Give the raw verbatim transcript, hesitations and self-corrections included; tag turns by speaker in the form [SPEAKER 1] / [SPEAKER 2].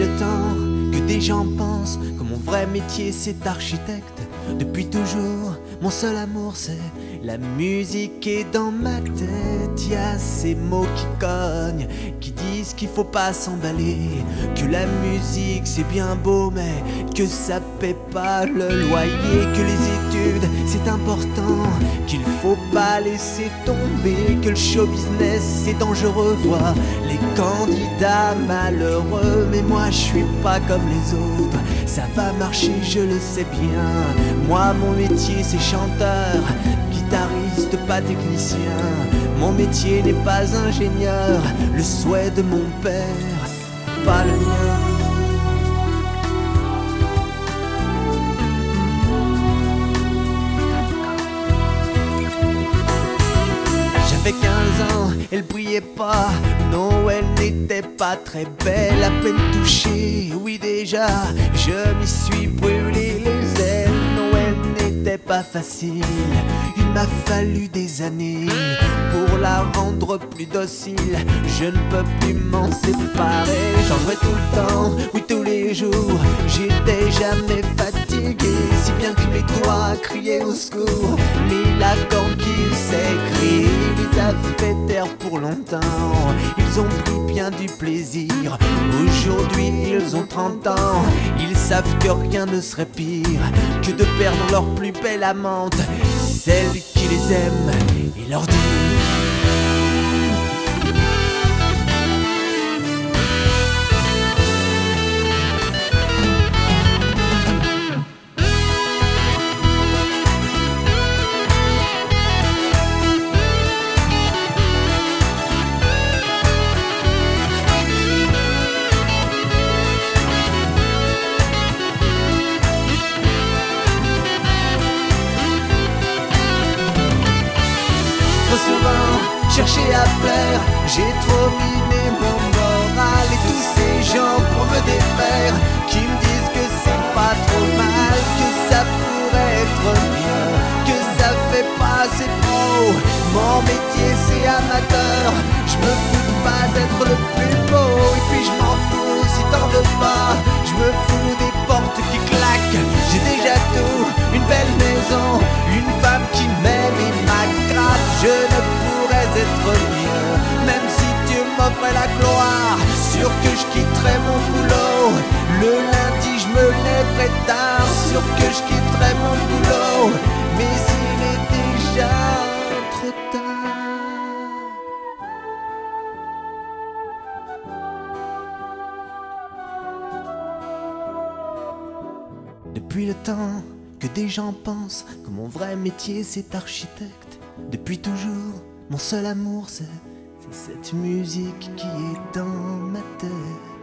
[SPEAKER 1] le temps que des gens pensent que mon vrai métier c'est architecte. Depuis toujours, mon seul amour c'est la musique. Et dans ma tête, y a ces mots qui cognent, qui disent qu'il faut pas s'emballer, que la musique c'est bien beau mais que ça paie pas le loyer, que les études c'est important, qu'il faut pas laisser tomber, que le show business c'est dangereux, voir les candidats malheureux. Mais moi je suis pas comme les autres, ça va marcher je le sais bien. Moi mon métier c'est chanteur, guitariste pas technicien. Mon métier n'est pas ingénieur, le souhait de mon père, pas le mien. J'avais quinze ans, elle brillait pas, non elle n'était pas très belle. À peine touchée, oui déjà, je m'y suis brûlé les ailes. Non elle n'était pas facile, il m'a fallu des années pour la rendre plus docile. Je ne peux plus m'en séparer, j'en jouais tout le temps, oui tous les jours. J'étais jamais fatigué, si bien que mes doigts criaient au secours. Mais la qui s'écrit les a fait taire pour longtemps. Ils ont pris bien du plaisir, aujourd'hui ils ont trente ans. Ils savent que rien ne serait pire que de perdre leur plus belle amante, celle qui les aime et leur dit: trop souvent cherché à plaire, j'ai trop miné mon moral. Et tous ces gens pour me défaire, qui me disent que c'est pas trop mal, que ça pourrait être mieux, que ça fait pas assez pro. Mon métier c'est amateur, je me fous pas d'être le plus beau. Et puis je m'en fous si t'en veux pas, je me fous des portes qui claquent. J'ai déjà tout, une belle maison, une femme qui m'aime et m'agrate. Je ne pourrais être mieux, même si Dieu m'offrait la gloire. Sûr que je quitterai mon boulot, le lundi je me lèverai tard. Sûr que je quitterai mon boulot, mais il est déjà trop tard. Depuis le temps que des gens pensent que mon vrai métier c'est architecte. Depuis toujours, mon seul amour c'est, c'est cette musique qui est dans ma tête.